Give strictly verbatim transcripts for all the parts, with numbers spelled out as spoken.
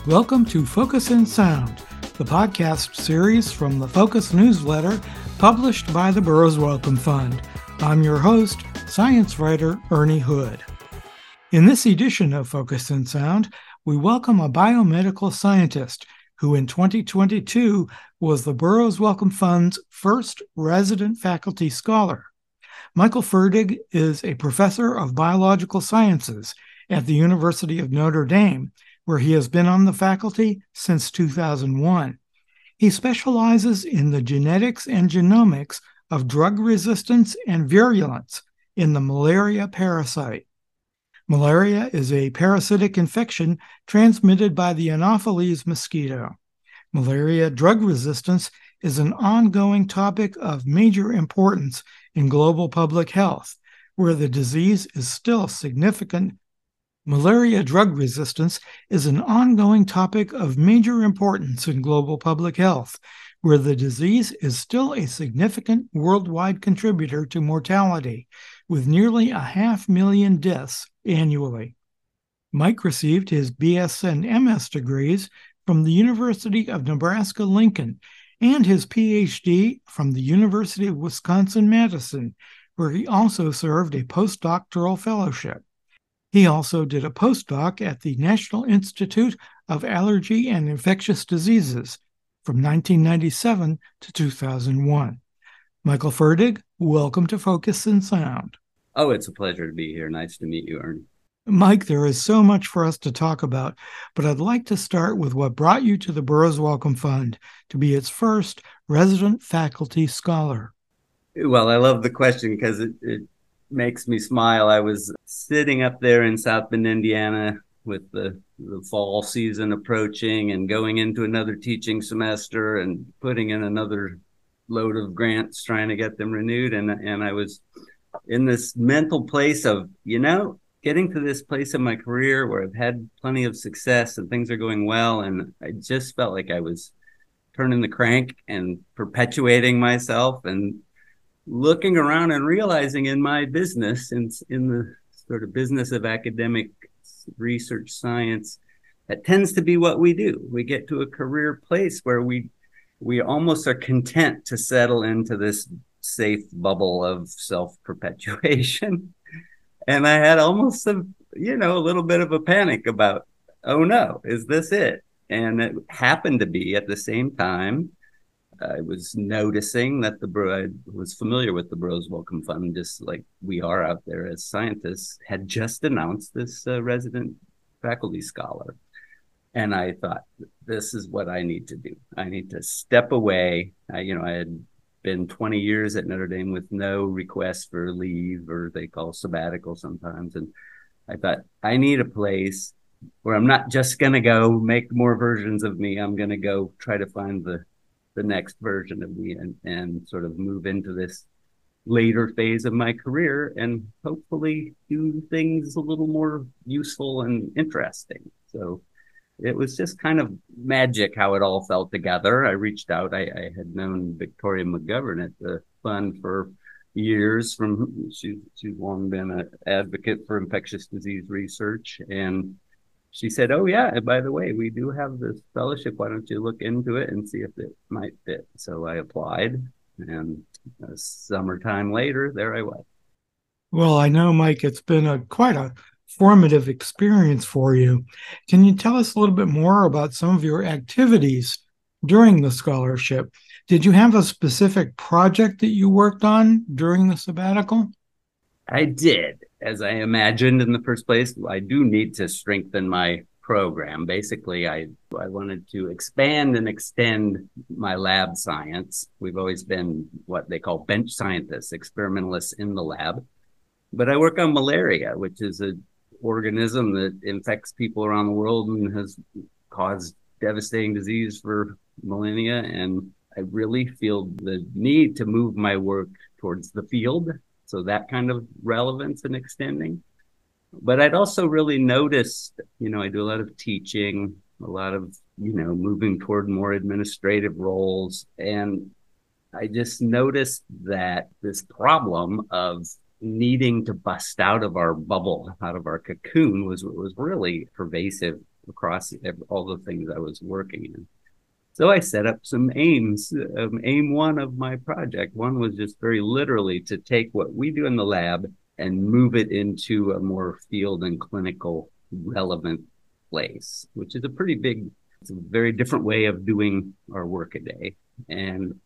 Welcome to Focus in Sound, the podcast series from the Focus newsletter published by the Burroughs Wellcome Fund. I'm your host, science writer Ernie Hood. In this edition of Focus in Sound, we welcome a biomedical scientist who in twenty twenty-two was the Burroughs Wellcome Fund's first resident faculty scholar. Michael Ferdig is a professor of biological sciences at the University of Notre Dame, where he has been on the faculty since two thousand one. He specializes in the genetics and genomics of drug resistance and virulence in the malaria parasite. Malaria is a parasitic infection transmitted by the Anopheles mosquito. Malaria drug resistance is an ongoing topic of major importance in global public health, where the disease is still significant. Malaria drug resistance is an ongoing topic of major importance in global public health, where the disease is still a significant worldwide contributor to mortality, with nearly a half million deaths annually. Mike received his B S and M S degrees from the University of Nebraska-Lincoln and his P H D from the University of Wisconsin-Madison, where he also served a postdoctoral fellowship. He also did a postdoc at the National Institute of Allergy and Infectious Diseases from nineteen ninety-seven to two thousand one. Michael Ferdig, welcome to Focus in Sound. Oh, it's a pleasure to be here. Nice to meet you, Ernie. Mike, there is so much for us to talk about, but I'd like to start with what brought you to the Burroughs Wellcome Fund to be its first resident faculty scholar. Well, I love the question because it, it makes me smile. I was sitting up there in South Bend, Indiana, with the, the fall season approaching and going into another teaching semester and putting in another load of grants, trying to get them renewed. And, and I was in this mental place of, you know, getting to this place in my career where I've had plenty of success and things are going well. And I just felt like I was turning the crank and perpetuating myself and looking around and realizing in my business, in, in the sort of business of academic research science, that tends to be what we do. We get to a career place where we we almost are content to settle into this safe bubble of self-perpetuation. And I had almost a, you know, a little bit of a panic about, oh no, is this it? And it happened to be at the same time I was noticing that the I was familiar with the Burroughs Wellcome Fund, just like we are out there as scientists, had just announced this uh, resident faculty scholar. And I thought, this is what I need to do. I need to step away. I, you know, I had been twenty years at Notre Dame with no request for leave, or they call sabbatical sometimes. And I thought, I need a place where I'm not just going to go make more versions of me. I'm going to go try to find the the next version of me and, and sort of move into this later phase of my career and hopefully do things a little more useful and interesting. So it was just kind of magic how it all fell together. I reached out. I, I had known Victoria McGovern at the fund for years. From she, she's long been an advocate for infectious disease research. And she said, oh, yeah, and by the way, we do have this fellowship. Why don't you look into it and see if it might fit? So I applied, and a summertime later, there I was. Well, I know, Mike, it's been a quite a formative experience for you. Can you tell us a little bit more about some of your activities during the scholarship? Did you have a specific project that you worked on during the sabbatical? I did. As I imagined in the first place, I do need to strengthen my program. Basically, I, I wanted to expand and extend my lab science. We've always been what they call bench scientists, experimentalists in the lab. But I work on malaria, which is an organism that infects people around the world and has caused devastating disease for millennia. And I really feel the need to move my work towards the field. So that kind of relevance and extending. But I'd also really noticed, you know, I do a lot of teaching, a lot of, you know, moving toward more administrative roles. And I just noticed that this problem of needing to bust out of our bubble, out of our cocoon was, was really pervasive across all the things I was working in. So I set up some aims. Um, aim one of my project, one was just very literally to take what we do in the lab and move it into a more field and clinical relevant place, which is a pretty big, it's a very different way of doing our work a day. And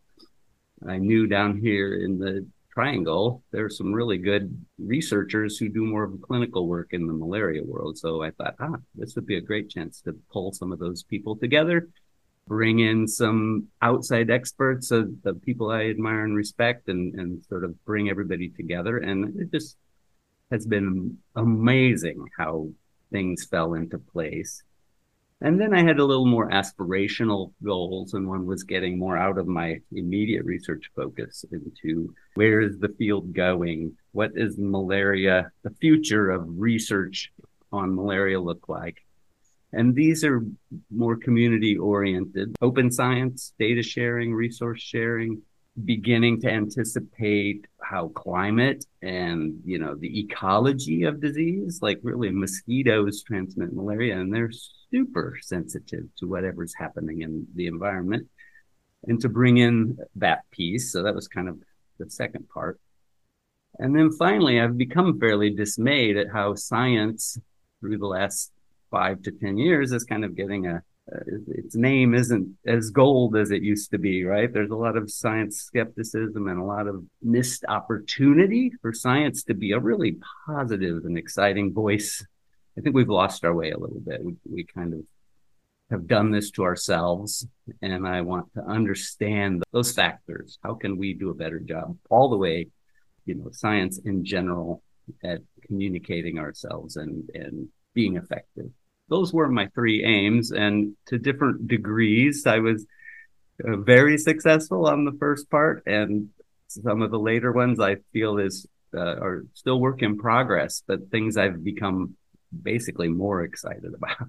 I knew down here in the Triangle, there's some really good researchers who do more of clinical work in the malaria world. So I thought, ah, this would be a great chance to pull some of those people together, bring in some outside experts, so the people I admire and respect, and, and sort of bring everybody together. And it just has been amazing how things fell into place. And then I had a little more aspirational goals, and one was getting more out of my immediate research focus into where is the field going? What is malaria, the future of research on malaria look like? And these are more community oriented, open science, data sharing, resource sharing, beginning to anticipate how climate and, you know, the ecology of disease, like really mosquitoes transmit malaria, and they're super sensitive to whatever's happening in the environment, and to bring in that piece. So that was kind of the second part. And then finally, I've become fairly dismayed at how science through the last five to ten years is kind of getting a, uh, its name isn't as gold as it used to be, right? There's a lot of science skepticism and a lot of missed opportunity for science to be a really positive and exciting voice. I think we've lost our way a little bit. We, we kind of have done this to ourselves, and I want to understand those factors. How can we do a better job all the way, you know, science in general, at communicating ourselves and, and being effective? Those were my three aims, and to different degrees. I was uh, very successful on the first part, and some of the later ones I feel is uh, are still work in progress, but things I've become basically more excited about.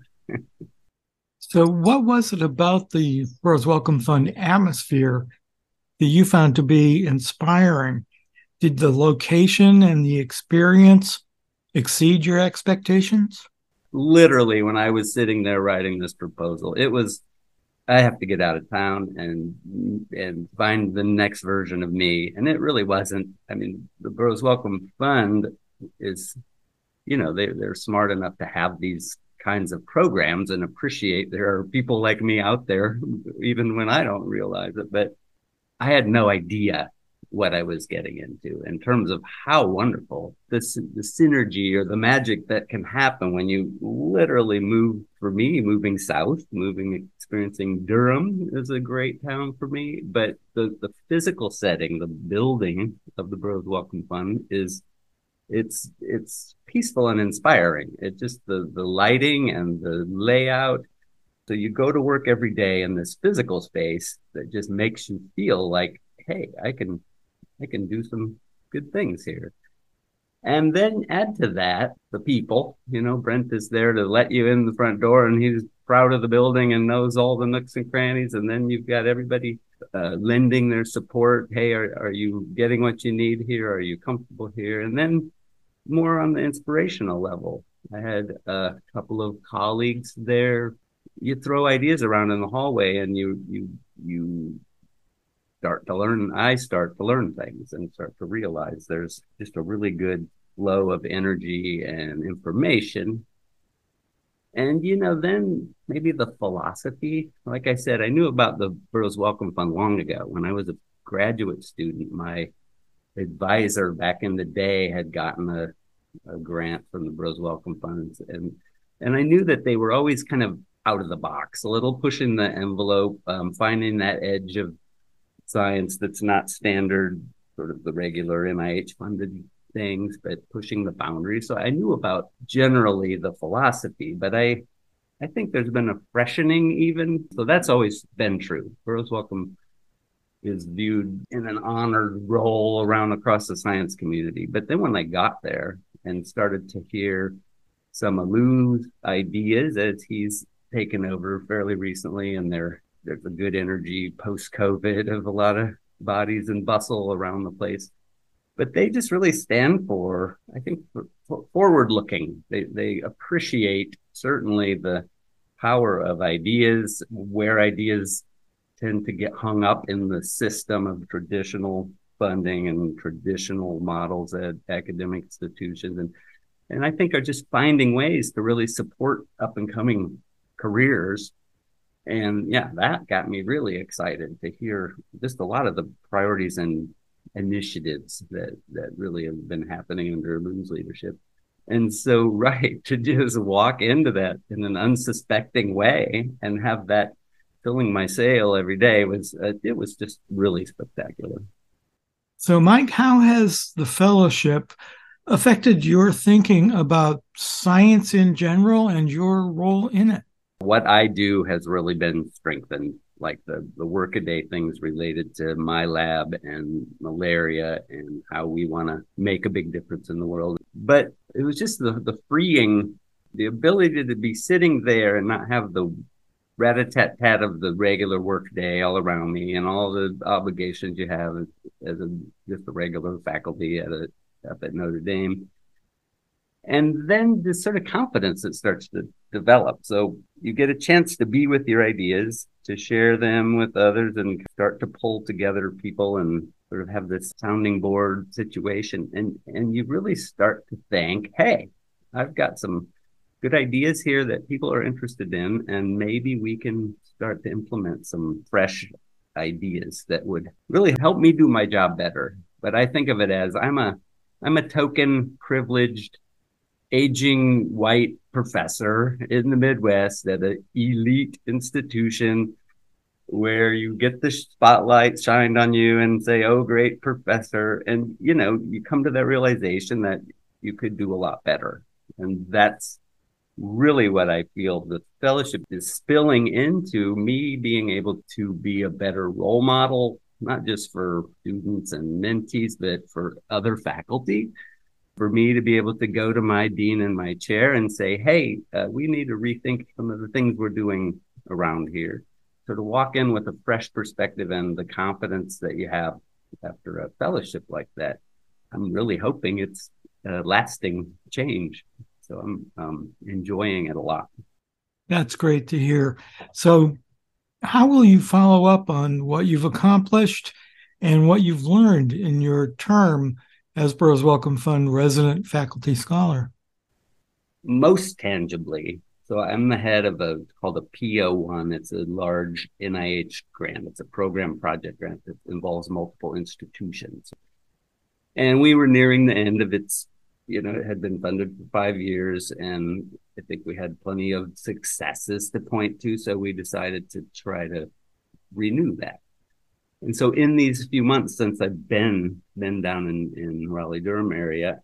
So what was it about the Burroughs Wellcome Fund atmosphere that you found to be inspiring? Did the location and the experience exceed your expectations? Literally, when I was sitting there writing this proposal, it was, I have to get out of town and and find the next version of me. And it really wasn't. I mean, the Burroughs Wellcome Fund is, you know, they, they're smart enough to have these kinds of programs and appreciate there are people like me out there, even when I don't realize it. But I had no idea what I was getting into in terms of how wonderful this the synergy or the magic that can happen when you literally move. For me, moving south, moving, experiencing Durham is a great town for me. But the, the physical setting, the building of the Burroughs Wellcome Fund is it's it's peaceful and inspiring. It just the the lighting and the layout. So you go to work every day in this physical space that just makes you feel like, hey, I can I can do some good things here. And then add to that the people. You know, Brent is there to let you in the front door, and he's proud of the building and knows all the nooks and crannies. And then you've got everybody uh, lending their support. Hey, are, are you getting what you need here? Are you comfortable here? And then more on the inspirational level, I had a couple of colleagues there. You throw ideas around in the hallway, and you you you start to learn. I start to learn things and start to realize there's just a really good flow of energy and information. And, you know, then maybe the philosophy, like I said, I knew about the Burroughs Wellcome Fund long ago. When I was a graduate student, my advisor back in the day had gotten a, a grant from the Burroughs Wellcome Fund. And, and I knew that they were always kind of out of the box, a little pushing the envelope, um, finding that edge of science that's not standard, sort of the regular N I H funded things, but pushing the boundaries. So I knew about generally the philosophy, but I I think there's been a freshening even. So that's always been true. Burroughs Wellcome is viewed in an honored role around across the science community. But then when I got there and started to hear some of Lou's ideas as he's taken over fairly recently, and they're there's a good energy post-COVID of a lot of bodies and bustle around the place. But they just really stand for, I think, for, for forward-looking. They they appreciate certainly the power of ideas, where ideas tend to get hung up in the system of traditional funding and traditional models at academic institutions. And, and I think are just finding ways to really support up and coming careers. And yeah, that got me really excited to hear just a lot of the priorities and initiatives that, that really have been happening under Lou's leadership. And so, right, to just walk into that in an unsuspecting way and have that filling my sail every day was, uh, it was just really spectacular. So, Mike, how has the fellowship affected your thinking about science in general and your role in it? What I do has really been strengthened, like the, the workaday things related to my lab and malaria and how we want to make a big difference in the world. But it was just the, the freeing, the ability to be sitting there and not have the rat-a-tat-tat of the regular workday all around me and all the obligations you have as, as a, just a regular faculty at a, up at Notre Dame. And then this sort of confidence that starts to develop. So you get a chance to be with your ideas, to share them with others and start to pull together people and sort of have this sounding board situation. And, and you really start to think, hey, I've got some good ideas here that people are interested in, and maybe we can start to implement some fresh ideas that would really help me do my job better. But I think of it as I'm a, I'm a token privileged aging white professor in the Midwest at an elite institution where you get the spotlight shined on you and say, oh, great professor. And, you know, you come to that realization that you could do a lot better. And that's really what I feel the fellowship is spilling into, me being able to be a better role model, not just for students and mentees, but for other faculty. For me to be able to go to my dean in my chair and say, hey, uh, we need to rethink some of the things we're doing around here. So to walk in with a fresh perspective and the confidence that you have after a fellowship like that, I'm really hoping it's a lasting change. So I'm um, enjoying it a lot. That's great to hear. So how will you follow up on what you've accomplished and what you've learned in your term as Burroughs Wellcome Fund resident faculty scholar? Most tangibly, so I'm the head of a called a P O one. It's a large N I H grant. It's a program project grant that involves multiple institutions. And we were nearing the end of its, you know, it had been funded for five years, and I think we had plenty of successes to point to. So we decided to try to renew that. And so in these few months since I've been, been down in, in Raleigh-Durham area,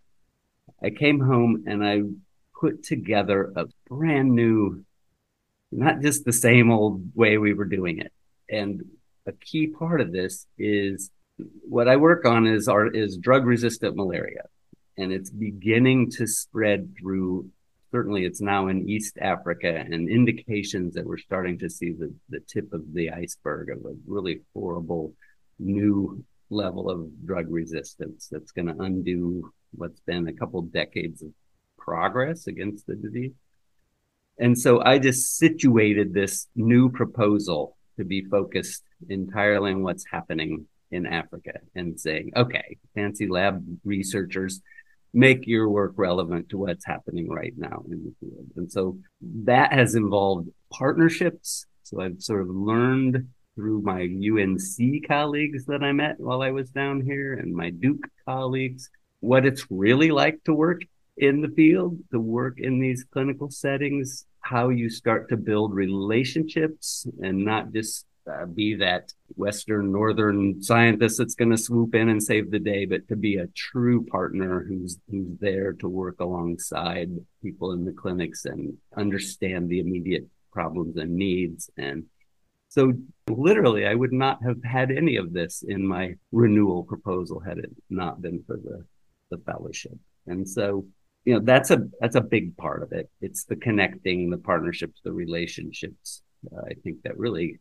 I came home and I put together a brand new, not just the same old way we were doing it. And a key part of this is what I work on is, our, is drug-resistant malaria. And it's beginning to spread through, certainly it's now in East Africa, and indications that we're starting to see the, the tip of the iceberg of a really horrible new level of drug resistance that's going to undo what's been a couple decades of progress against the disease. And so I just situated this new proposal to be focused entirely on what's happening in Africa and saying, okay, fancy lab researchers, make your work relevant to what's happening right now in the field. And so that has involved partnerships. So I've sort of learned through my U N C colleagues that I met while I was down here and my Duke colleagues, what it's really like to work in the field, to work in these clinical settings, how you start to build relationships and not just Uh, be that Western Northern scientist that's going to swoop in and save the day, but to be a true partner who's who's there to work alongside people in the clinics and understand the immediate problems and needs. And so literally, I would not have had any of this in my renewal proposal had it not been for the, the fellowship. And so, you know, that's a that's a big part of it. It's the connecting, the partnerships, the relationships. Uh, I think that really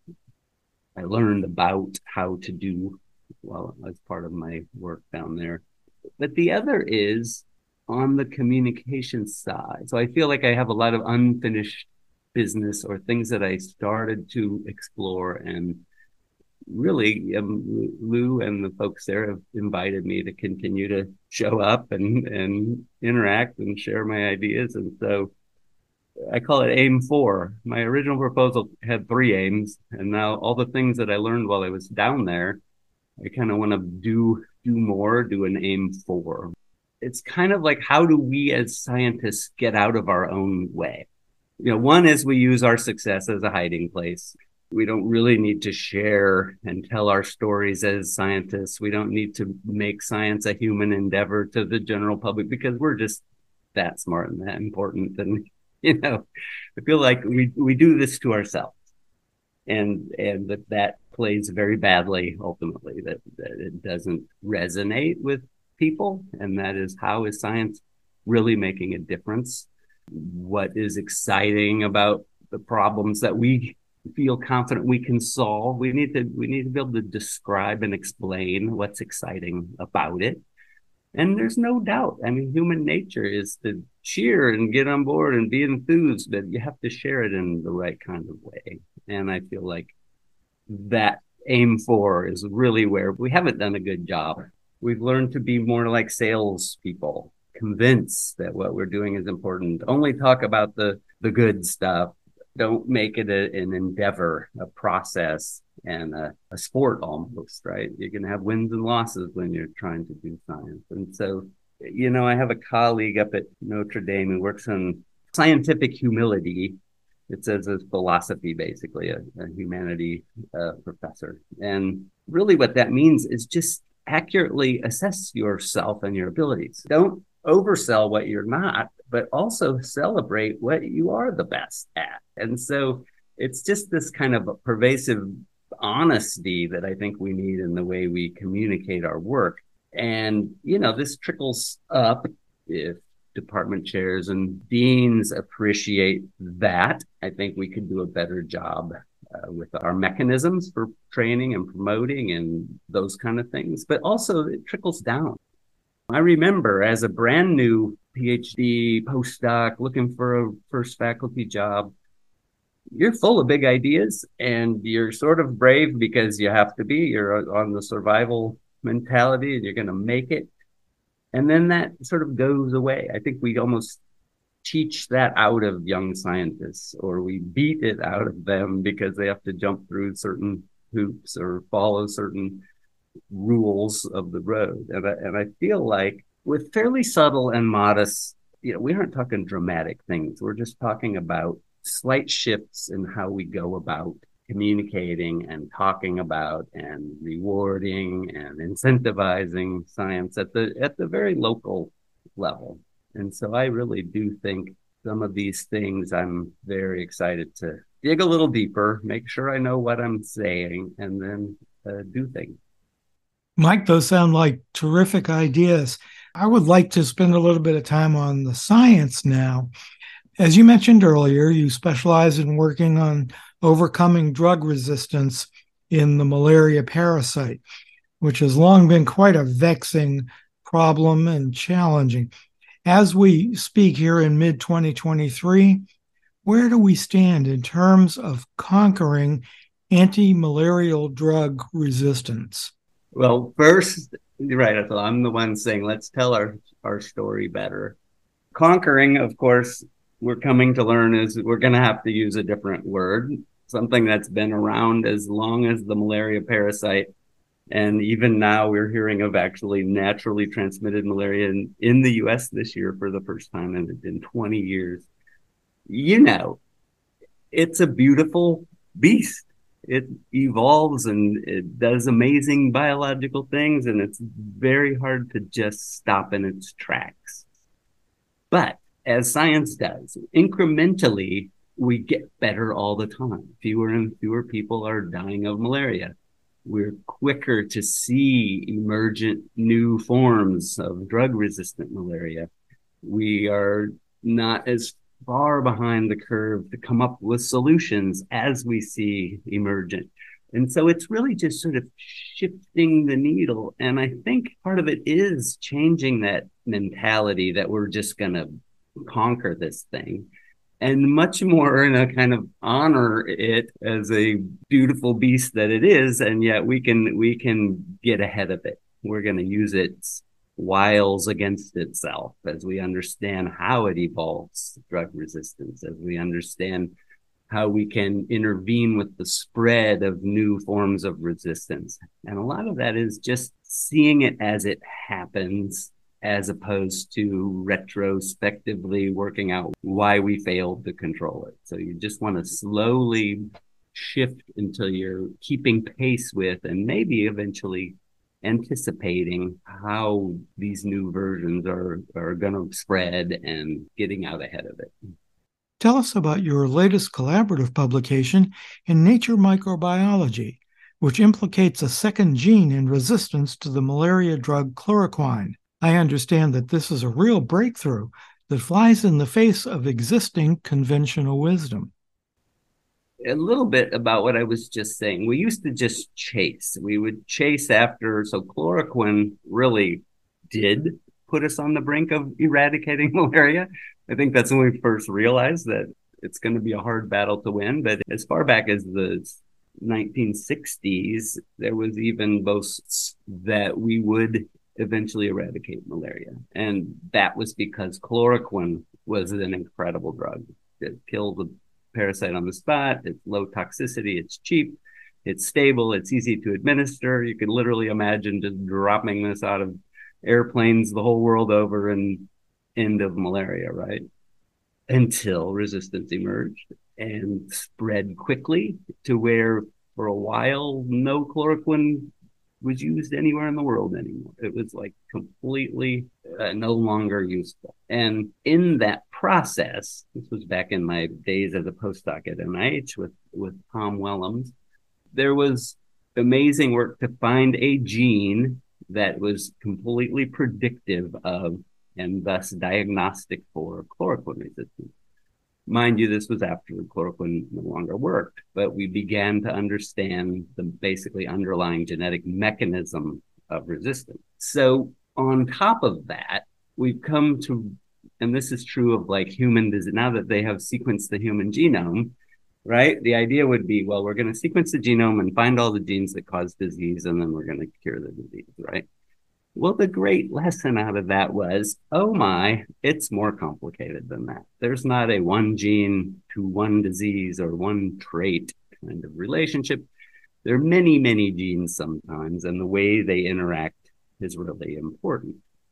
I learned about how to do well as part of my work down there. But the other is on the communication side. So I feel like I have a lot of unfinished business or things that I started to explore. And really, um, Lou and the folks there have invited me to continue to show up and, and interact and share my ideas. And so I call it AIM four. My original proposal had three aims, and now all the things that I learned while I was down there, I kind of want to do do more, do an AIM four. It's kind of like, how do we as scientists get out of our own way? You know, one is we use our success as a hiding place. We don't really need to share and tell our stories as scientists. We don't need to make science a human endeavor to the general public because we're just that smart and that important. And you know, I feel like we, we do this to ourselves, and and that that plays very badly ultimately, that, that it doesn't resonate with people. And that is, how is science really making a difference? What is exciting about the problems that we feel confident we can solve? We need to we need to be able to describe and explain what's exciting about it. And there's no doubt, I mean, human nature is to cheer and get on board and be enthused, but you have to share it in the right kind of way. And I feel like that AIM four is really where we haven't done a good job. We've learned to be more like salespeople, convince that what we're doing is important, only talk about the, the good stuff. Don't make it a, an endeavor, a process, and a, a sport almost, right? You're going to have wins and losses when you're trying to do science. And so, you know, I have a colleague up at Notre Dame who works on scientific humility. It says it's philosophy, basically, a, a humanity uh, professor. And really what that means is just accurately assess yourself and your abilities. Don't oversell what you're not, but also celebrate what you are the best at. And so it's just this kind of pervasive honesty that I think we need in the way we communicate our work. And, you know, this trickles up if department chairs and deans appreciate that. I think we could do a better job uh, with our mechanisms for training and promoting and those kind of things. But also it trickles down. I remember as a brand new PhD postdoc looking for a first faculty job, you're full of big ideas and you're sort of brave because you have to be. You're on the survival mentality and you're going to make it. And then that sort of goes away. I think we almost teach that out of young scientists, or we beat it out of them because they have to jump through certain hoops or follow certain rules of the road. And I, and I feel like with fairly subtle and modest, you know, we aren't talking dramatic things. We're just talking about slight shifts in how we go about communicating and talking about and rewarding and incentivizing science at the at the very local level. And so I really do think some of these things, I'm very excited to dig a little deeper, make sure I know what I'm saying, and then uh, do things. Mike, those sound like terrific ideas. I would like to spend a little bit of time on the science now. As you mentioned earlier, you specialize in working on overcoming drug resistance in the malaria parasite, which has long been quite a vexing problem and challenging. As we speak here in mid twenty twenty-three, where do we stand in terms of conquering anti-malarial drug resistance? Well, first, you're right, Ethel, I'm the one saying, let's tell our, our story better. Conquering, of course, we're coming to learn is we're going to have to use a different word, something that's been around as long as the malaria parasite. And even now we're hearing of actually naturally transmitted malaria in, in the U S this year for the first time in, in twenty years. You know, it's a beautiful beast. It evolves and it does amazing biological things, and it's very hard to just stop in its tracks. But as science does, incrementally, we get better all the time. Fewer and fewer people are dying of malaria. We're quicker to see emergent new forms of drug-resistant malaria. We are not as far behind the curve to come up with solutions as we see emergent. And so it's really just sort of shifting the needle. And I think part of it is changing that mentality that we're just going to conquer this thing. and much more in a kind of honor it as a beautiful beast that it is. And yet we can we can get ahead of it. We're going to use its wiles against itself as we understand how it evolves drug resistance, as we understand how we can intervene with the spread of new forms of resistance. And a lot of that is just seeing it as it happens, as opposed to retrospectively working out why we failed to control it. So you just want to slowly shift until you're keeping pace with and maybe eventually anticipating how these new versions are, are going to spread and getting out ahead of it. Tell us about your latest collaborative publication in Nature Microbiology, which implicates a second gene in resistance to the malaria drug chloroquine. I understand that this is a real breakthrough that flies in the face of existing conventional wisdom. A little bit about what I was just saying. We used to just chase. We would chase after, so chloroquine really did put us on the brink of eradicating malaria. I think that's when we first realized that it's going to be a hard battle to win. But as far back as the nineteen sixties, there was even boasts that we would eventually eradicate malaria. And that was because chloroquine was an incredible drug. It killed the parasite on the spot. It's low toxicity. It's cheap. It's stable. It's easy to administer. You could literally imagine just dropping this out of airplanes the whole world over and end of malaria, right? Until resistance emerged and spread quickly to where for a while no chloroquine was used anywhere in the world anymore. It was like completely uh, no longer useful. And in that process, this was back in my days as a postdoc at N I H with, with Tom Wellams, there was amazing work to find a gene that was completely predictive of and thus diagnostic for chloroquine resistance. Mind you, this was after chloroquine no longer worked, but we began to understand the basically underlying genetic mechanism of resistance. So on top of that, we've come to, and this is true of like human disease, now that they have sequenced the human genome, right? The idea would be, well, we're going to sequence the genome and find all the genes that cause disease, and then we're going to cure the disease, right? Well, the great lesson out of that was, oh my, it's more complicated than that. There's not a one gene to one disease or one trait kind of relationship. There are many, many genes sometimes, and the way they interact is really important.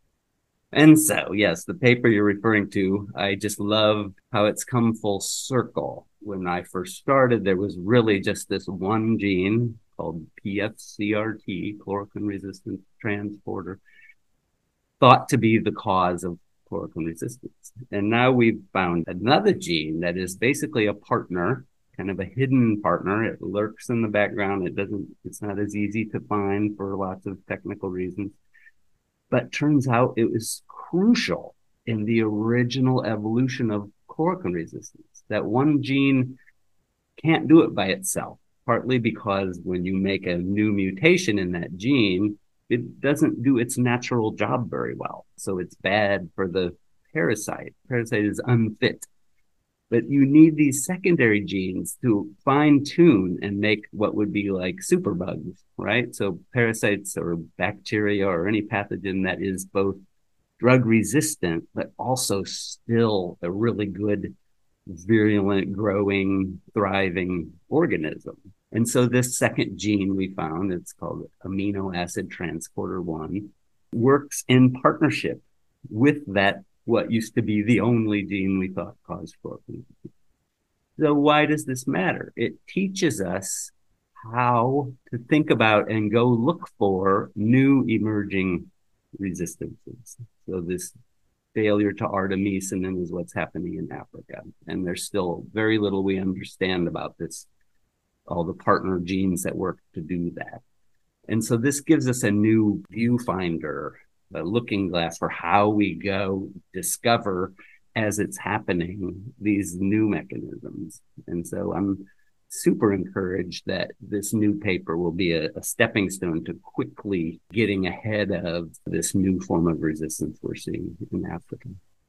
And so, yes, the paper you're referring to, I just love how it's come full circle. When I first started, there was really just this one gene called P F C R T, chloroquine resistant transporter, thought to be the cause of chloroquine resistance. And now we've found another gene that is basically a partner, kind of a hidden partner. It lurks in the background. It doesn't, it's not as easy to find for lots of technical reasons. But turns out it was crucial in the original evolution of chloroquine resistance. That one gene can't do it by itself, partly because when you make a new mutation in that gene, it doesn't do its natural job very well. So it's bad for the parasite. Parasite is unfit. But you need these secondary genes to fine tune and make what would be like superbugs, right? So parasites or bacteria or any pathogen that is both drug resistant, but also still a really good, virulent, growing, thriving organism. And so this second gene we found, it's called amino acid transporter one, works in partnership with that what used to be the only gene we thought caused chloroquine. So why does this matter? It teaches us how to think about and go look for new emerging resistances. So this failure to artemisinin is what's happening in Africa. And there's still very little we understand about this, all the partner genes that work to do that. And so this gives us a new viewfinder, a looking glass for how we go discover as it's happening these new mechanisms. And so I'm super encouraged that this new paper will be a, a stepping stone to quickly getting ahead of this new form of resistance we're seeing in Africa.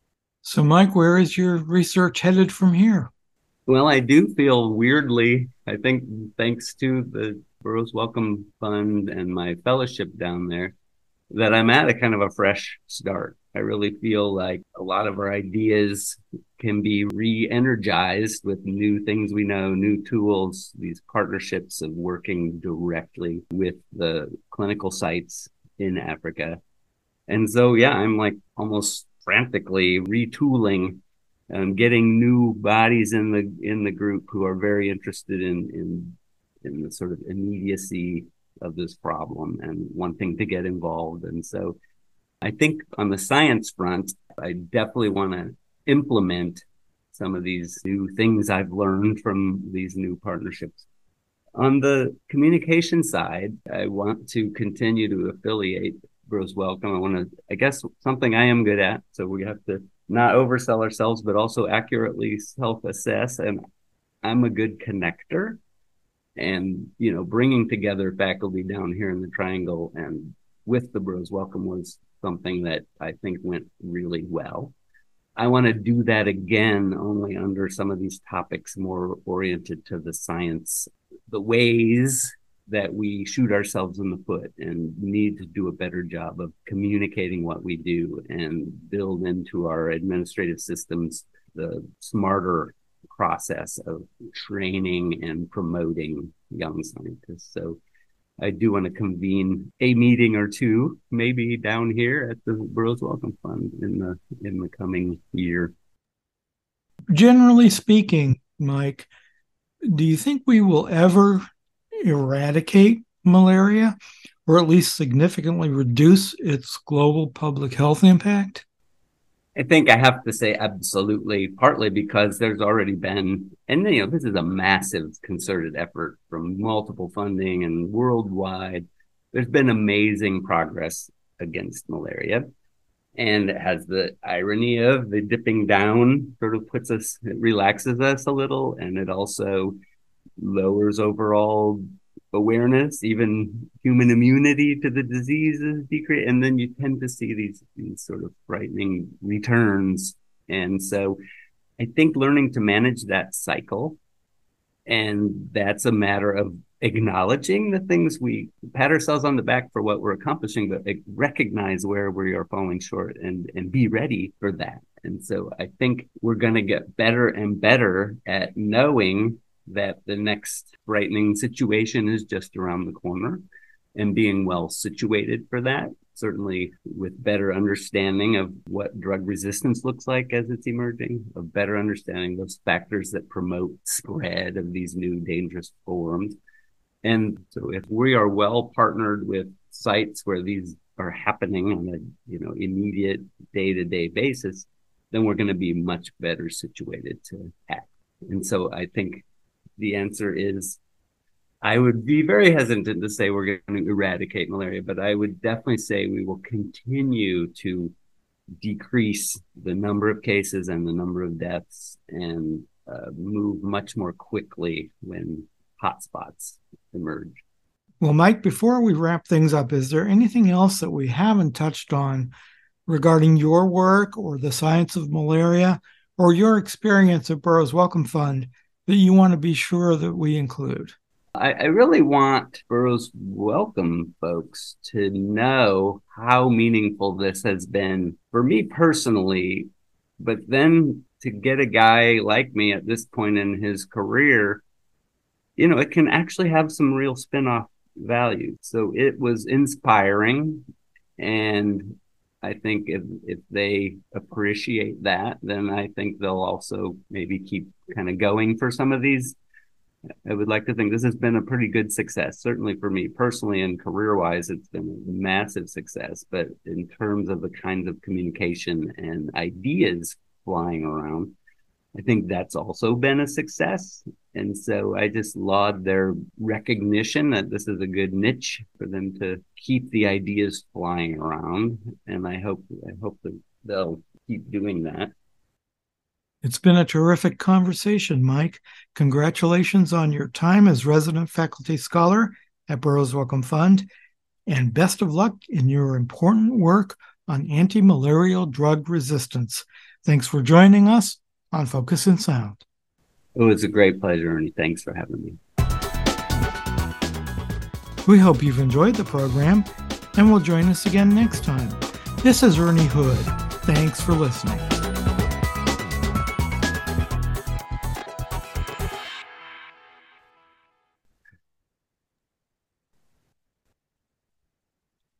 So, Mike, where is your research headed from here? Well, I do feel weirdly, I think thanks to the Burroughs Wellcome Fund and my fellowship down there, that I'm at a kind of a fresh start. I really feel like a lot of our ideas can be re-energized with new things we know, new tools, these partnerships of working directly with the clinical sites in Africa. And so, yeah, I'm like almost frantically retooling and getting new bodies in the in the group who are very interested in in in the sort of immediacy of this problem and wanting to get involved. And so I think on the science front, I definitely want to implement some of these new things I've learned from these new partnerships. On the communication side, I want to continue to affiliate Burroughs Wellcome. I want to, I guess, something I am good at. So we have to not oversell ourselves, but also accurately self-assess. And I'm a good connector. And, you know, bringing together faculty down here in the Triangle and with the Burroughs Wellcome was something that I think went really well. I want to do that again, only under some of these topics more oriented to the science, the ways that we shoot ourselves in the foot and need to do a better job of communicating what we do and build into our administrative systems the smarter process of training and promoting young scientists. So I do want to convene a meeting or two, maybe down here at the Burroughs Wellcome Fund in the in the coming year. Generally speaking, Mike, do you think we will ever eradicate malaria, or at least significantly reduce its global public health impact? I think I have to say absolutely, partly because there's already been, and you know, this is a massive concerted effort from multiple funding and worldwide. There's been amazing progress against malaria. And it has the irony of the dipping down sort of puts us, it relaxes us a little, and it also lowers overall awareness, even human immunity to the disease is decreased. And then you tend to see these, these sort of frightening returns. And so I think learning to manage that cycle, and that's a matter of acknowledging the things we pat ourselves on the back for what we're accomplishing, but recognize where we are falling short and, and be ready for that. And so I think we're going to get better and better at knowing that the next frightening situation is just around the corner and being well situated for that, certainly with better understanding of what drug resistance looks like as it's emerging, of better understanding those factors that promote spread of these new dangerous forms. And so if we are well partnered with sites where these are happening on a you know immediate day-to-day basis, then we're going to be much better situated to act. And so I think the answer is, I would be very hesitant to say we're going to eradicate malaria, but I would definitely say we will continue to decrease the number of cases and the number of deaths and uh, move much more quickly when hotspots emerge. Well, Mike, before we wrap things up, is there anything else that we haven't touched on regarding your work or the science of malaria or your experience at Burroughs Wellcome Fund that you want to be sure that we include? I, I really want Burroughs Wellcome folks to know how meaningful this has been for me personally, but then to get a guy like me at this point in his career, you know, it can actually have some real spin-off value. So it was inspiring, and I think if, if they appreciate that, then I think they'll also maybe keep kind of going for some of these. I would like to think this has been a pretty good success, certainly for me personally and career-wise, it's been a massive success. But in terms of the kinds of communication and ideas flying around, I think that's also been a success. And so I just laud their recognition that this is a good niche for them to keep the ideas flying around. And I hope I hope that they'll keep doing that. It's been a terrific conversation, Mike. Congratulations on your time as resident faculty scholar at Burroughs Wellcome Fund, and best of luck in your important work on anti-malarial drug resistance. Thanks for joining us on Focus and Sound. It was a great pleasure, Ernie. Thanks for having me. We hope you've enjoyed the program and will join us again next time. This is Ernie Hood. Thanks for listening.